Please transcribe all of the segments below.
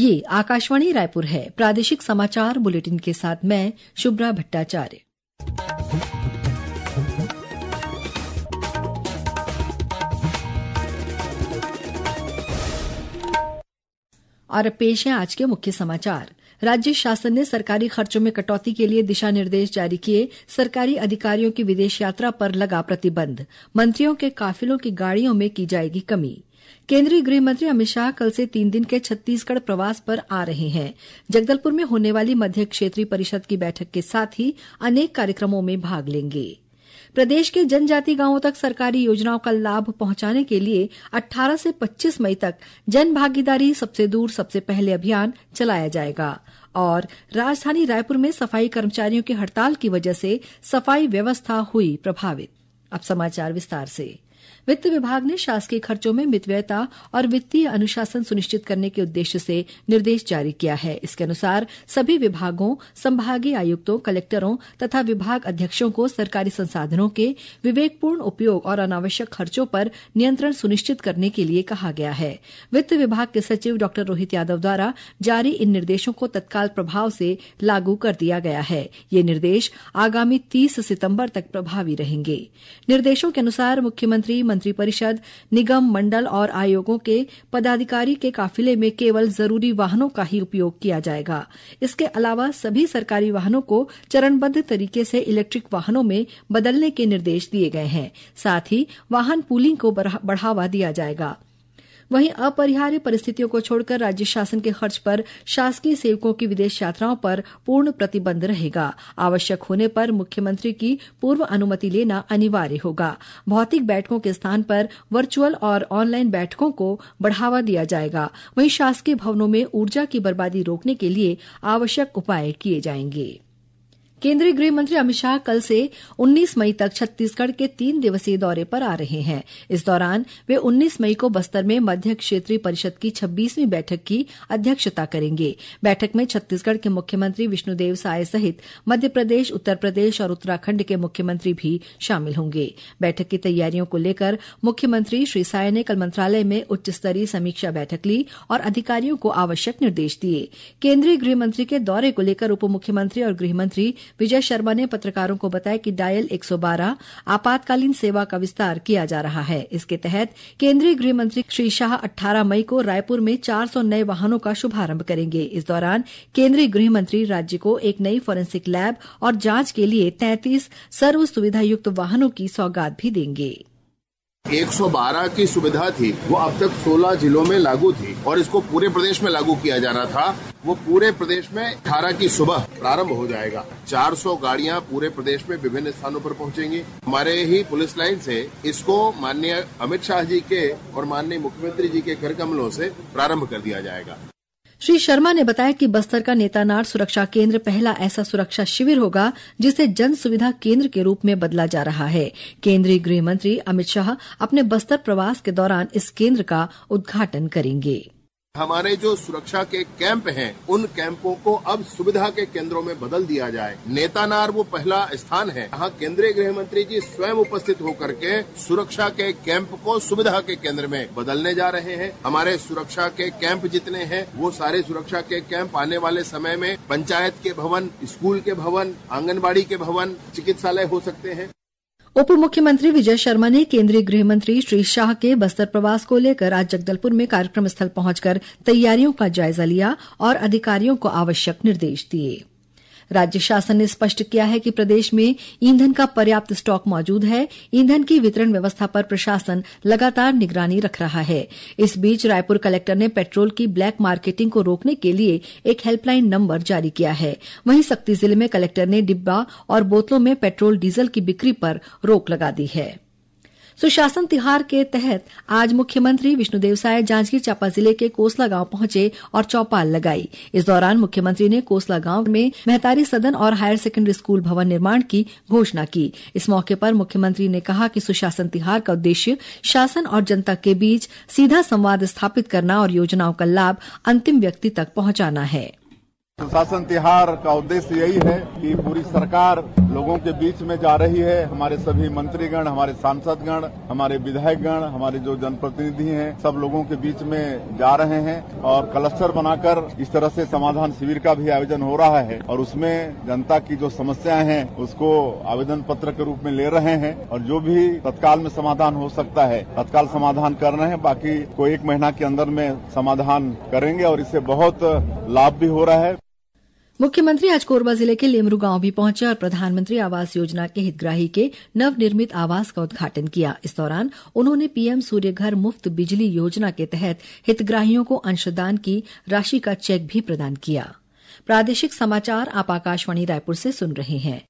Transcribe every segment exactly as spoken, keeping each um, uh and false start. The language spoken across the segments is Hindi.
ये आकाशवाणी रायपुर है। प्रादेशिक समाचार बुलेटिन के साथ मैं शुभ्रा भट्टाचार्य। और पेश है आज के मुख्य समाचार। राज्य शासन ने सरकारी खर्चों में कटौती के लिए दिशा निर्देश जारी किए। सरकारी अधिकारियों की विदेश यात्रा पर लगा प्रतिबंध। मंत्रियों के काफिलों की गाड़ियों में की जाएगी कमी। केंद्रीय गृह मंत्री अमित शाह कल से तीन दिन के छत्तीसगढ़ प्रवास पर आ रहे हैं। जगदलपुर में होने वाली मध्य क्षेत्रीय परिषद की बैठक के साथ ही अनेक कार्यक्रमों में भाग लेंगे। प्रदेश के जनजाति गांवों तक सरकारी योजनाओं का लाभ पहुंचाने के लिए अठारह से पच्चीस मई तक जन भागीदारी सबसे दूर सबसे पहले अभियान चलाया जाएगा। और राजधानी रायपुर में सफाई कर्मचारियों की हड़ताल की वजह से सफाई व्यवस्था हुई प्रभावित। अब समाचार विस्तार से। वित्त विभाग ने शासकीय खर्चों में मितव्ययता और वित्तीय अनुशासन सुनिश्चित करने के उद्देश्य से निर्देश जारी किया है। इसके अनुसार सभी विभागों, संभागीय आयुक्तों, कलेक्टरों तथा विभाग अध्यक्षों को सरकारी संसाधनों के विवेकपूर्ण उपयोग और अनावश्यक खर्चों पर नियंत्रण सुनिश्चित करने के लिए कहा गया है। वित्त विभाग के सचिव डॉ रोहित यादव द्वारा जारी इन निर्देशों को तत्काल प्रभाव से लागू कर दिया गया है। ये निर्देश आगामी तीस सितंबर तक प्रभावी रहेंगे। निर्देशों के अनुसार मुख्यमंत्री, मंत्रिपरिषद, निगम, मंडल और आयोगों के पदाधिकारी के काफिले में केवल जरूरी वाहनों का ही उपयोग किया जाएगा। इसके अलावा सभी सरकारी वाहनों को चरणबद्ध तरीके से इलेक्ट्रिक वाहनों में बदलने के निर्देश दिए गए हैं। साथ ही वाहन पूलिंग को बढ़ावा दिया जाएगा। वहीं अपरिहार्य परिस्थितियों को छोड़कर राज्य शासन के खर्च पर शासकीय सेवकों की विदेश यात्राओं पर पूर्ण प्रतिबंध रहेगा। आवश्यक होने पर मुख्यमंत्री की पूर्व अनुमति लेना अनिवार्य होगा। भौतिक बैठकों के स्थान पर वर्चुअल और ऑनलाइन बैठकों को बढ़ावा दिया जाएगा। वहीं शासकीय भवनों में ऊर्जा की बर्बादी रोकने के लिए आवश्यक उपाय किए जाएंगे। केंद्रीय गृह मंत्री अमित शाह कल से उन्नीस मई तक छत्तीसगढ़ के तीन दिवसीय दौरे पर आ रहे हैं। इस दौरान वे उन्नीस मई को बस्तर में मध्य क्षेत्रीय परिषद की छब्बीसवीं बैठक की अध्यक्षता करेंगे। बैठक में छत्तीसगढ़ के मुख्यमंत्री विष्णुदेव साय सहित मध्य प्रदेश, उत्तर प्रदेश और उत्तराखंड के मुख्यमंत्री भी शामिल होंगे। बैठक की तैयारियों को लेकर मुख्यमंत्री श्री साय ने कल मंत्रालय में उच्च स्तरीय समीक्षा बैठक ली और अधिकारियों को आवश्यक निर्देश दिए। केंद्रीय गृह मंत्री के दौरे को लेकर उप मुख्यमंत्री और गृह मंत्री विजय शर्मा ने पत्रकारों को बताया कि डायल एक सौ बारह आपातकालीन सेवा का विस्तार किया जा रहा है। इसके तहत केंद्रीय गृह मंत्री श्री शाह अठारह मई को रायपुर में चार सौ नए वाहनों का शुभारंभ करेंगे। इस दौरान केंद्रीय गृह मंत्री राज्य को एक नई फोरेंसिक लैब और जांच के लिए तैंतीस सर्व सुविधा युक्त वाहनों की सौगात भी देंगे। एक सौ बारह की सुविधा थी, वो अब तक सोलह जिलों में लागू थी और इसको पूरे प्रदेश में लागू किया जाना था। वो पूरे प्रदेश में अठारह की सुबह प्रारंभ हो जाएगा। चार सौ गाड़ियां पूरे प्रदेश में विभिन्न स्थानों पर पहुंचेंगी। हमारे ही पुलिस लाइन से इसको माननीय अमित शाह जी के और माननीय मुख्यमंत्री जी के कर कमलों से प्रारंभ कर दिया जाएगा। श्री शर्मा ने बताया कि बस्तर का नेतानार सुरक्षा केंद्र पहला ऐसा सुरक्षा शिविर होगा जिसे जन सुविधा केंद्र के रूप में बदला जा रहा है। केंद्रीय गृह मंत्री अमित शाह अपने बस्तर प्रवास के दौरान इस केंद्र का उद्घाटन करेंगे। हमारे जो सुरक्षा के कैंप हैं, उन कैंपों को अब सुविधा के केंद्रों में बदल दिया जाए। नेतानार वो पहला स्थान है जहाँ केंद्रीय गृह मंत्री जी स्वयं उपस्थित होकर के सुरक्षा के कैंप को सुविधा के केंद्र में बदलने जा रहे हैं। हमारे सुरक्षा के कैंप जितने हैं, वो सारे सुरक्षा के कैंप आने वाले समय में पंचायत के भवन, स्कूल के भवन, आंगनबाड़ी के भवन, चिकित्सालय हो सकते हैं। उप मुख्यमंत्री विजय शर्मा ने केंद्रीय गृह मंत्री श्री शाह के बस्तर प्रवास को लेकर आज जगदलपुर में कार्यक्रम स्थल पहुंचकर तैयारियों का जायजा लिया और अधिकारियों को आवश्यक निर्देश दिए। राज्य शासन ने स्पष्ट किया है कि प्रदेश में ईंधन का पर्याप्त स्टॉक मौजूद है। ईंधन की वितरण व्यवस्था पर प्रशासन लगातार निगरानी रख रहा है। इस बीच रायपुर कलेक्टर ने पेट्रोल की ब्लैक मार्केटिंग को रोकने के लिए एक हेल्पलाइन नंबर जारी किया है। वहीं सक्ती जिले में कलेक्टर ने डिब्बा और बोतलों में पेट्रोल डीजल की बिक्री पर रोक लगा दी है। सुशासन तिहार के तहत आज मुख्यमंत्री विष्णुदेव साय जांजगीर चांपा जिले के कोसला गांव पहुंचे और चौपाल लगाई। इस दौरान मुख्यमंत्री ने कोसला गांव में महतारी सदन और हायर सेकेंडरी स्कूल भवन निर्माण की घोषणा की। इस मौके पर मुख्यमंत्री ने कहा कि सुशासन तिहार का उद्देश्य शासन और जनता के बीच सीधा संवाद स्थापित करना और योजनाओं का लाभ अंतिम व्यक्ति तक पहुंचाना है। सुशासन तिहार का उद्देश्य यही है कि पूरी सरकार लोगों के बीच में जा रही है। हमारे सभी मंत्रीगण, हमारे सांसदगण, हमारे विधायकगण, हमारे जो जनप्रतिनिधि हैं, सब लोगों के बीच में जा रहे हैं और क्लस्टर बनाकर इस तरह से समाधान शिविर का भी आयोजन हो रहा है और उसमें जनता की जो समस्याएं हैं उसको आवेदन पत्र के रूप में ले रहे हैं और जो भी तत्काल में समाधान हो सकता है तत्काल समाधान कर रहे हैं। बाकी को एक महीना के अंदर में समाधान करेंगे और इससे बहुत लाभ भी हो रहा है। मुख्यमंत्री आज कोरबा जिले के लेमरू गांव भी पहुंचे और प्रधानमंत्री आवास योजना के हितग्राही के नवनिर्मित आवास का उद्घाटन किया। इस दौरान उन्होंने पीएम सूर्य घर मुफ्त बिजली योजना के तहत हितग्राहियों को अंशदान की राशि का चेक भी प्रदान किया। प्रादेशिक समाचार आप आकाशवाणी रायपुर से सुन रहे हैं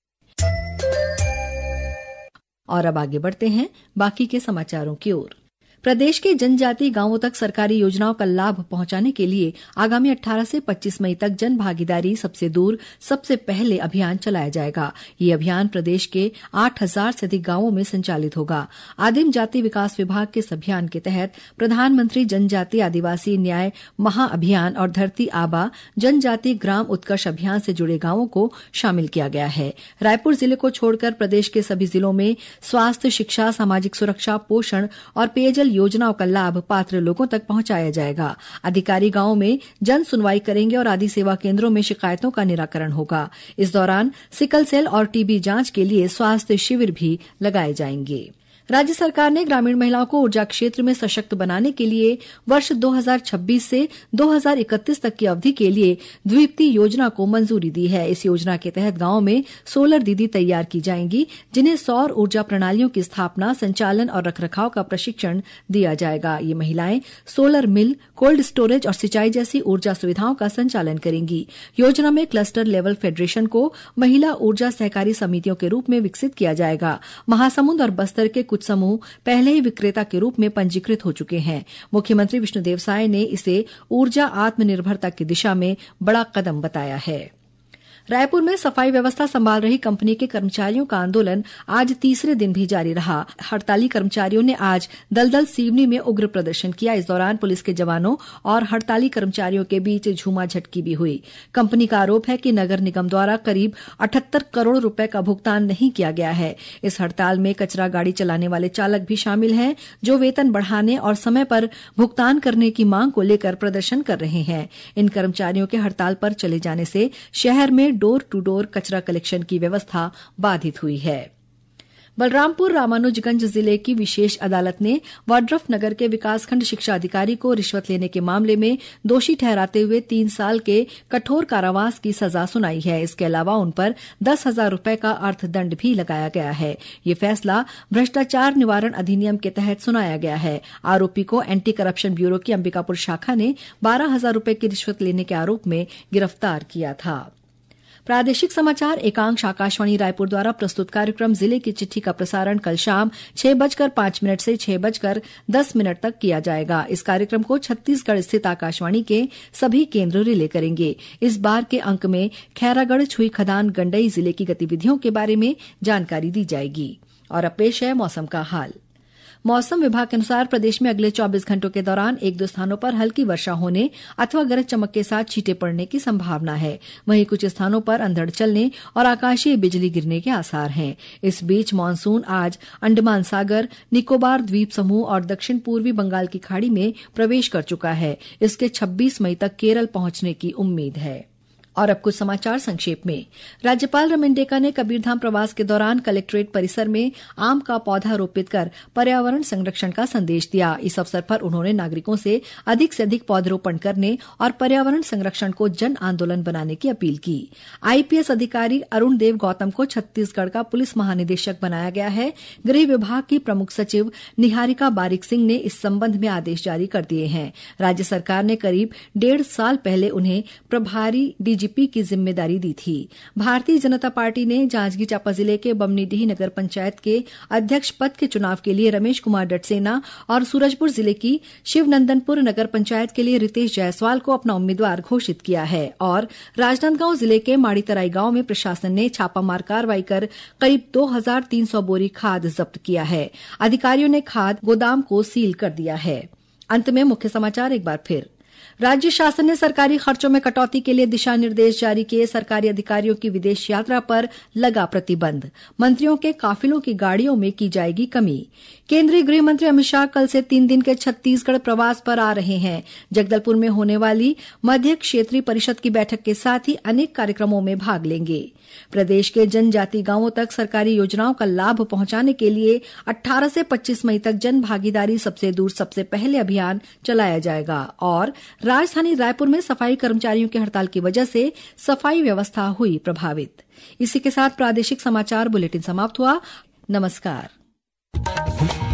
और अब आगे बढ़ते हैं बाकी के समाचारों की ओर। प्रदेश के जनजातीय गांवों तक सरकारी योजनाओं का लाभ पहुंचाने के लिए आगामी अठारह से पच्चीस मई तक जन भागीदारी सबसे दूर सबसे पहले अभियान चलाया जाएगा। ये अभियान प्रदेश के आठ हजार से अधिक गांवों में संचालित होगा। आदिम जाति विकास विभाग के इस अभियान के तहत प्रधानमंत्री जनजातीय आदिवासी न्याय महाअभियान और धरती आबा जनजातीय ग्राम उत्कर्ष अभियान से जुड़े गांवों को शामिल किया गया है। रायपुर जिले को छोड़कर प्रदेश के सभी जिलों में स्वास्थ्य, शिक्षा, सामाजिक सुरक्षा, पोषण और पेयजल योजनाओं का लाभ पात्र लोगों तक पहुंचाया जाएगा। अधिकारी गांवों में जन सुनवाई करेंगे और आदि सेवा केंद्रों में शिकायतों का निराकरण होगा। इस दौरान सिकल सेल और टीबी जांच के लिए स्वास्थ्य शिविर भी लगाए जाएंगे। राज्य सरकार ने ग्रामीण महिलाओं को ऊर्जा क्षेत्र में सशक्त बनाने के लिए वर्ष दो हजार छब्बीस से दो हजार इकतीस तक की अवधि के लिए द्वीप्ति योजना को मंजूरी दी है। इस योजना के तहत गांव में सोलर दीदी तैयार की जाएंगी, जिन्हें सौर ऊर्जा प्रणालियों की स्थापना, संचालन और रखरखाव का प्रशिक्षण दिया जाएगा। ये महिलाएं सोलर मिल, कोल्ड स्टोरेज और सिंचाई जैसी ऊर्जा सुविधाओं का संचालन करेंगी। योजना में क्लस्टर लेवल फेडरेशन को महिला ऊर्जा सहकारी समितियों के रूप में विकसित किया जाएगा। महासमुंद और बस्तर के कुछ समूह पहले ही विक्रेता के रूप में पंजीकृत हो चुके हैं। मुख्यमंत्री विष्णुदेव साय ने इसे ऊर्जा आत्मनिर्भरता की दिशा में बड़ा कदम बताया है। रायपुर में सफाई व्यवस्था संभाल रही कंपनी के कर्मचारियों का आंदोलन आज तीसरे दिन भी जारी रहा। हड़ताली कर्मचारियों ने आज दलदल सीवनी में उग्र प्रदर्शन किया। इस दौरान पुलिस के जवानों और हड़ताली कर्मचारियों के बीच झूमाझटकी भी हुई। कंपनी का आरोप है कि नगर निगम द्वारा करीब अठहत्तर करोड़ रुपए का भुगतान नहीं किया गया है। इस हड़ताल में कचरा गाड़ी चलाने वाले चालक भी शामिल हैं, जो वेतन बढ़ाने और समय पर भुगतान करने की मांग को लेकर प्रदर्शन कर रहे हैं। इन कर्मचारियों के हड़ताल पर चले जाने से शहर में डोर टू डोर कचरा कलेक्शन की व्यवस्था बाधित हुई है। बलरामपुर रामानुजगंज जिले की विशेष अदालत ने वाड्रफ नगर के विकासखंड शिक्षा अधिकारी को रिश्वत लेने के मामले में दोषी ठहराते हुए तीन साल के कठोर कारावास की सजा सुनाई है। इसके अलावा उन पर दस हजार रुपए का अर्थदंड भी लगाया गया है। ये फैसला भ्रष्टाचार निवारण अधिनियम के तहत सुनाया गया है। आरोपी को एंटी करप्शन ब्यूरो की अंबिकापुर शाखा ने बारह हजार रुपए की रिश्वत लेने के आरोप में गिरफ्तार किया था। प्रादेशिक समाचार एकांश आकाशवाणी रायपुर द्वारा प्रस्तुत कार्यक्रम जिले की चिट्ठी का प्रसारण कल शाम छह बजकर पांच मिनट से छह बजकर दस मिनट तक किया जाएगा। इस कार्यक्रम को छत्तीसगढ़ स्थित आकाशवाणी के सभी केंद्र रिले करेंगे। इस बार के अंक में खैरागढ़, छुई खदान, गंडई जिले की गतिविधियों के बारे में जानकारी दी जाएगी। और अब पेश है मौसम का हाल। मौसम विभाग के अनुसार प्रदेश में अगले चौबीस घंटों के दौरान एक दो स्थानों पर हल्की वर्षा होने अथवा गरज चमक के साथ छींटे पड़ने की संभावना है। वहीं कुछ स्थानों पर अंधड़ चलने और आकाशीय बिजली गिरने के आसार हैं। इस बीच मानसून आज अंडमान सागर, निकोबार द्वीप समूह और दक्षिण पूर्वी बंगाल की खाड़ी में प्रवेश कर चुका है। इसके छब्बीस मई तक केरल पहुंचने की उम्मीद है। और अब कुछ समाचार संक्षेप में। राज्यपाल रमन डेका ने कबीरधाम प्रवास के दौरान कलेक्ट्रेट परिसर में आम का पौधा रोपित कर पर्यावरण संरक्षण का संदेश दिया। इस अवसर पर उन्होंने नागरिकों से अधिक से अधिक पौधरोपण करने और पर्यावरण संरक्षण को जन आंदोलन बनाने की अपील की। आईपीएस अधिकारी अरुण देव गौतम को छत्तीसगढ़ का पुलिस महानिदेशक बनाया गया है। गृह विभाग की प्रमुख सचिव निहारिका बारिक सिंह ने इस संबंध में आदेश जारी कर दिए हैं। राज्य सरकार ने करीब डेढ़ साल पहले उन्हें प्रभारी डीजीपी की जिम्मेदारी दी थी। भारतीय जनता पार्टी ने जांजगीर चांपा जिले के बमनीडीह नगर पंचायत के अध्यक्ष पद के चुनाव के लिए रमेश कुमार डटसेना और सूरजपुर जिले की शिवनंदनपुर नगर पंचायत के लिए रितेश जायसवाल को अपना उम्मीदवार घोषित किया है। और राजनांदगांव जिले के माड़ीतराई गांव में प्रशासन ने छापामार कार्रवाई कर करीब दो हजार तीन सौ बोरी खाद जब्त किया है। अधिकारियों ने खाद गोदाम को सील कर दिया है। अंत में मुख्य समाचार एक बार फिर। राज्य शासन ने सरकारी खर्चों में कटौती के लिए दिशा निर्देश जारी किए। सरकारी अधिकारियों की विदेश यात्रा पर लगा प्रतिबंध। मंत्रियों के काफिलों की गाड़ियों में की जाएगी कमी। केंद्रीय गृह मंत्री अमित शाह कल से तीन दिन के छत्तीसगढ़ प्रवास पर आ रहे हैं। जगदलपुर में होने वाली मध्य क्षेत्रीय परिषद की बैठक के साथ ही अनेक कार्यक्रमों में भाग लेंगे। प्रदेश के जनजातीय गांवों तक सरकारी योजनाओं का लाभ पहुंचाने के लिए अठारह से पच्चीस मई तक जन भागीदारी सबसे दूर सबसे पहले अभियान चलाया जाएगा। और राजधानी रायपुर में सफाई कर्मचारियों की हड़ताल की वजह से सफाई व्यवस्था हुई प्रभावित। इसी के साथ प्रादेशिक समाचार बुलेटिन समाप्त हुआ। नमस्कार।